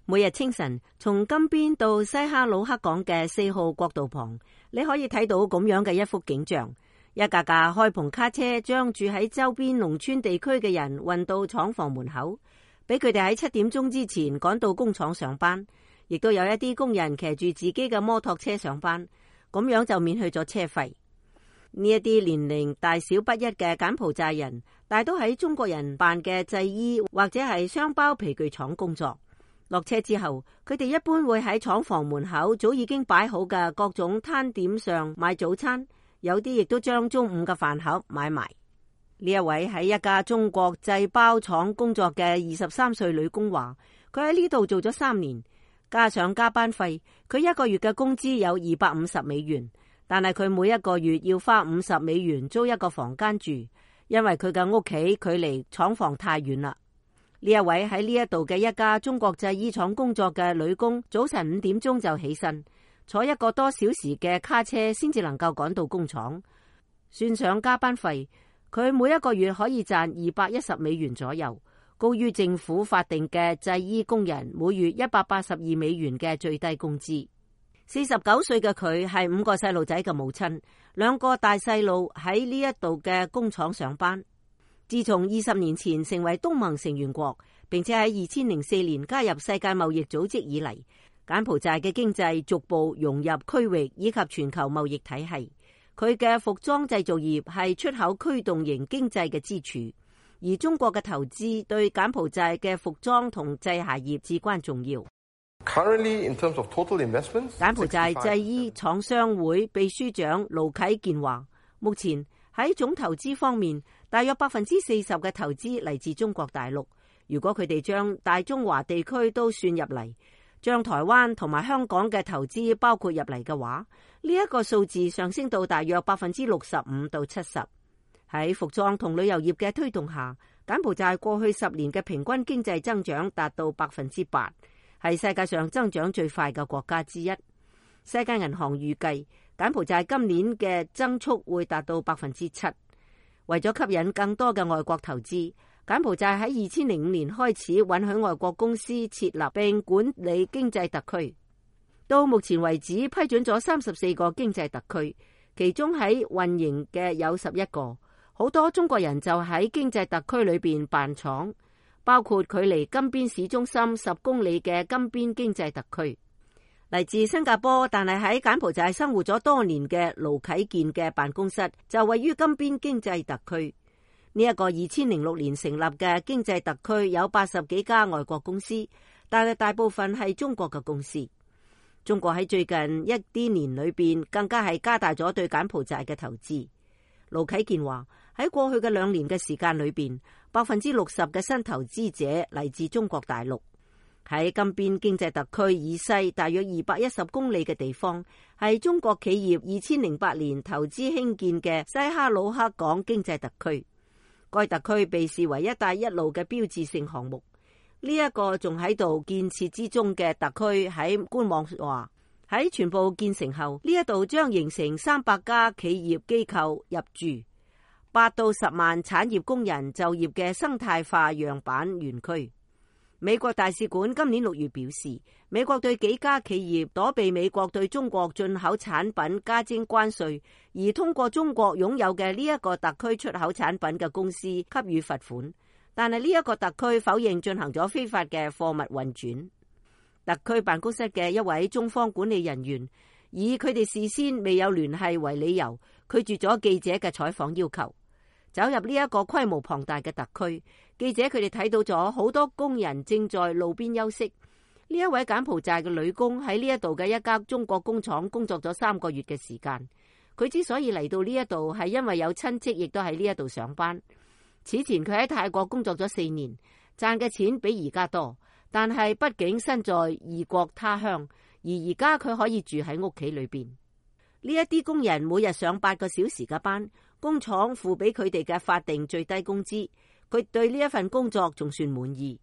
每日清晨從金邊到西哈努克港嘅4號國道旁，你可以睇到咁樣嘅一幅景象：一架架開篷卡車將住喺周邊農村地區嘅人運到廠房門口，俾佢哋喺7點鐘之前趕到工廠上班。亦都有一啲工人騎住自己嘅摩托車上班，咁樣就免去咗車費。呢一啲年齡大小不一嘅柬埔寨人，大都喺中國人辦嘅製衣或者係雙包皮具廠工作。落車之後，佢哋一般會喺廠房門口早已經擺好嘅各種攤點上買早餐，有啲亦都將中午嘅飯盒買埋。呢一位喺一家中國製包廠工作嘅23歲女工話，佢喺呢度做咗3年。加上加班費，佢一個月嘅工資有250美元，但係佢每一個月要花50美元租一個房間住，因為佢嘅屋企距離廠房太遠啦。呢一位喺呢一度嘅一家中國製衣廠工作嘅女工，早晨5點鐘就起身，坐1個多小時嘅卡車先至能夠趕到工廠。算上加班費，佢每一個月可以賺210美元左右，高於政府法定嘅製衣工人每月182美元嘅最低工資。49歲嘅佢係5個細路仔嘅母親，2個大細路喺呢一度嘅工廠上班。自從20年前成為東盟成員國，並且喺2004年加入世界貿易組織以嚟，柬埔寨嘅經濟逐步融入區域以及全球貿易體系。佢嘅服裝製造業係出口驅動型經濟嘅支柱。而中國嘅投資對柬埔寨嘅服裝同製鞋業至關重要。柬埔寨製衣廠商會秘書長盧啟健話，目前喺總投資方面，大約40%嘅投資嚟自中國大陸。如果佢哋將大中華地區都算入嚟，將台灣同埋香港嘅投資包括入嚟嘅話，呢一個數字上升到大約65%到70%。喺服裝同旅遊業嘅推動下，柬埔寨過去10年嘅平均經濟增長達到8%，係世界上增長最快嘅國家之一。世界銀行預計柬埔寨今年嘅增速會達到7%。為咗吸引更多嘅外國投資，柬埔寨喺2005年開始允許外國公司設立並管理經濟特區。到目前為止，批准咗34個經濟特區，其中喺運營嘅有11個。好多中國人就喺經濟特區裏邊辦廠，包括距離金邊市中心10公里嘅金邊經濟特區。嚟自新加坡但係喺柬埔寨生活咗多年嘅盧啟健嘅辦公室就位於金邊經濟特區。呢一個2006年成立嘅經濟特區有80幾家外國公司，但係大部分係中國嘅公司。中國喺最近一啲年裏邊更加係加大咗對柬埔寨嘅投資。盧啟健話，喺過去嘅2年嘅時間裏邊，60%嘅新投資者嚟自中國大陸。喺金邊經濟特區以西大約210公里嘅地方，係中國企業2008年投資興建嘅西哈努克港經濟特區。該特區被視為一帶一路嘅標誌性項目。呢一個仲喺度建設之中嘅特區喺官網話，喺全部建成後，呢一度將形成300家企業機構入駐，8到10萬產業工人就業嘅生態化樣板園區。美國大使館今年6月表示，美國對幾家企業躲避美國對中國進口產品加徵關稅，而通過中國擁有嘅呢一個特區出口產品嘅公司給予罰款，但係呢一個特區否認進行咗非法嘅貨物運轉。特區辦公室嘅一位中方管理人員以佢哋事先未有聯繫為理由，拒絕咗記者嘅採訪要求。走入呢一個規模龐大嘅特區，記者佢哋睇到咗好多工人正在路邊休息。呢一位柬埔寨嘅女工喺呢一度嘅一家中國工廠工作咗3個月嘅時間。佢之所以嚟到呢一度，係因為有親戚亦都喺呢一度上班。此前佢喺泰國工作咗4年，賺嘅錢比而家多。但係畢竟身在異國他鄉，而而家佢可以住喺屋企裏邊。呢一啲工人每日上8個小時嘅班，工廠付俾佢哋嘅法定最低工資，佢對呢一份工作仲算滿意。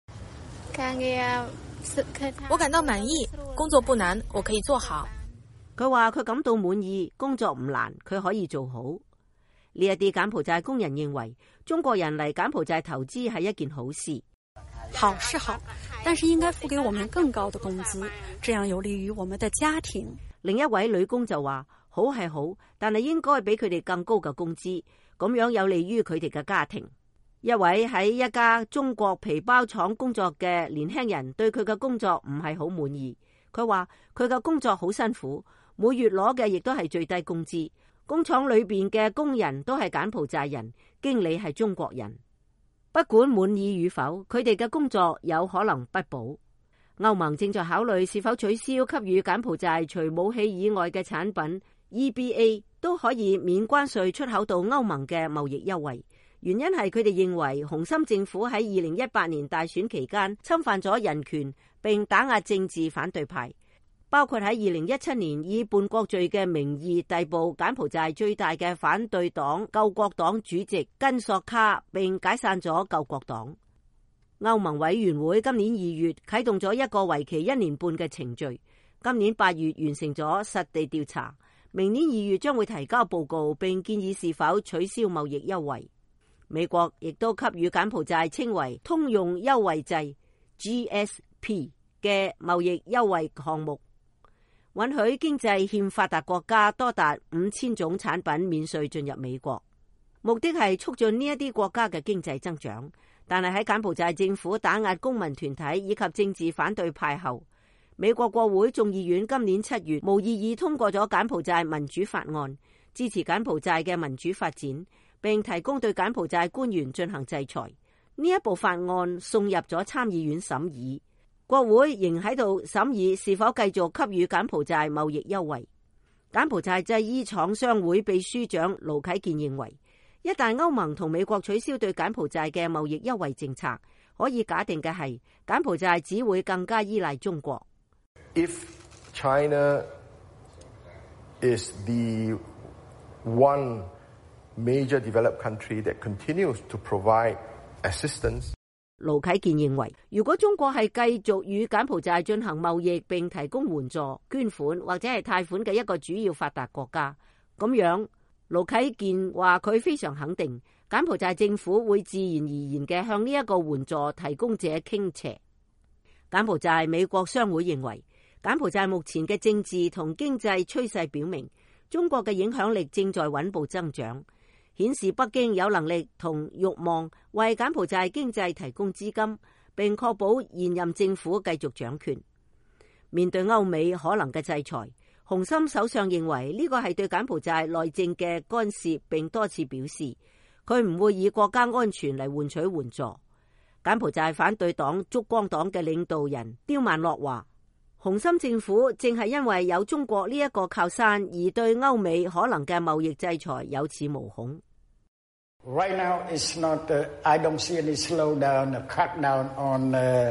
我感到滿意，工作不難，我可以做好。 佢話佢感到滿意，工作唔難，佢可以做好。呢一啲柬埔寨工人認為，中國人嚟柬埔寨投資係一件好事。 好是好，但是應該付給我們更高的工資，這樣有利於我們的家庭。 另一位女工就話：好係好，但係應該俾佢哋更高嘅工資，咁樣有利於佢哋嘅家庭。一位喺一家中國皮包廠工作嘅年輕人對佢嘅工作唔係好滿意。佢話佢嘅工作好辛苦，每月攞嘅亦都係最低工資。工廠裏邊嘅工人都係柬埔寨人，經理係中國人。不管滿意與否，佢哋嘅工作有可能不保。歐盟正在考慮是否取消給予柬埔寨除武器以外嘅產品 EBA 都可以免關稅出口到歐盟嘅貿易優惠。原因係佢哋認為洪森政府喺2018年大選期間侵犯咗人權，並打壓政治反對派，包括喺2017年以叛國罪嘅名義逮捕柬埔寨最大嘅反對黨救國黨主席根索卡，並解散咗救國黨。歐盟委員會今年2月啟動咗一個為期1年半嘅程序，今年8月完成咗實地調查，明年2月將會提交報告，並建議是否取消貿易優惠。美國亦都給予柬埔寨稱為通用優惠制 GSP 嘅貿易優惠項目，允許經濟欠發達國家多達5000種產品免稅進入美國，目的係促進呢一啲國家嘅經濟增長。但係喺柬埔寨政府打壓公民團體以及政治反對派後，美國國會眾議院今年7月無異議通過咗柬埔寨民主法案，支持柬埔寨嘅民主發展，並提供對柬埔寨官員進行制裁。呢一部法案送入咗參議院審議，國會仍喺度審議是否繼續給予柬埔寨貿易優惠。柬埔寨製衣廠商會秘書長盧啟健認為，一旦歐盟同美國取消對柬埔寨嘅貿易優惠政策，可以假定嘅係柬埔寨只會更加依賴中國。 If China is the one major developed country that continues to provide assistance， 盧啟健認為，如果中國係繼續與柬埔寨進行貿易並提供援助、捐款或者係貸款嘅一個主要發達國家，咁樣盧啟健話佢非常肯定，柬埔寨政府會自然而然嘅向呢一個援助提供者傾斜。柬埔寨美國商會認為，柬埔寨目前嘅政治同經濟趨勢表明，中國嘅影響力正在穩步增長，顯示北京有能力同慾望為柬埔寨經濟提供資金，並確保現任政府繼續掌權。面對歐美可能嘅制裁，洪森首相認為呢個係對柬埔寨內政嘅干涉，並多次表示佢唔會以國家安全嚟換取援助。柬埔寨反對黨燭光黨嘅領導人刁曼諾話，洪森政府正係因為有中國呢一個靠山，而對歐美可能嘅貿易制裁有恃無恐。 Right now, it's not. I don't see any slowdown, a crackdown on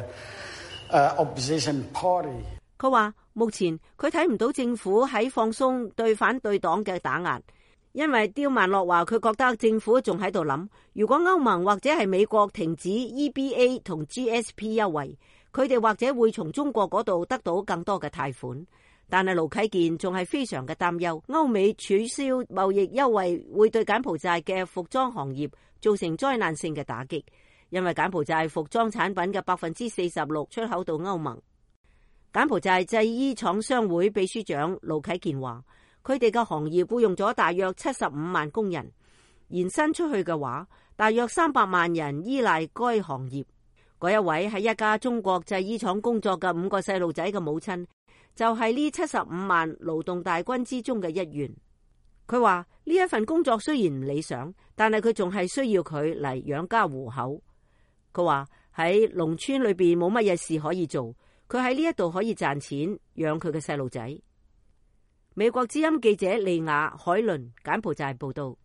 opposition party. 佢話目前佢睇唔到政府喺放鬆對反對黨嘅打壓，因為刁曼諾話佢覺得政府仲喺度諗，如果歐盟或者係美國停止 EBA 同 GSP 優惠，佢哋或者會從中國嗰度得到更多嘅貸款。但係盧啟健仲係非常嘅擔憂，歐美取消貿易優惠會對柬埔寨嘅服裝行業造成災難性嘅打擊，因為柬埔寨服裝產品嘅46%出口到歐盟。柬埔寨製衣廠商會秘書長盧啟健話，佢哋嘅行業僱用咗大約75萬工人，延伸出去嘅話，大約300萬人依賴該行業。嗰一位喺一家中國製衣廠工作嘅5個細路仔嘅母親，就係呢75萬勞動大軍之中嘅一員。佢話呢一份工作雖然唔理想，但係佢仲係需要佢嚟養家糊口。佢話喺農村裏邊冇乜嘢事可以做，佢喺呢一度可以賺錢養佢嘅細路仔。美國之音記者利亞海倫柬埔寨報道。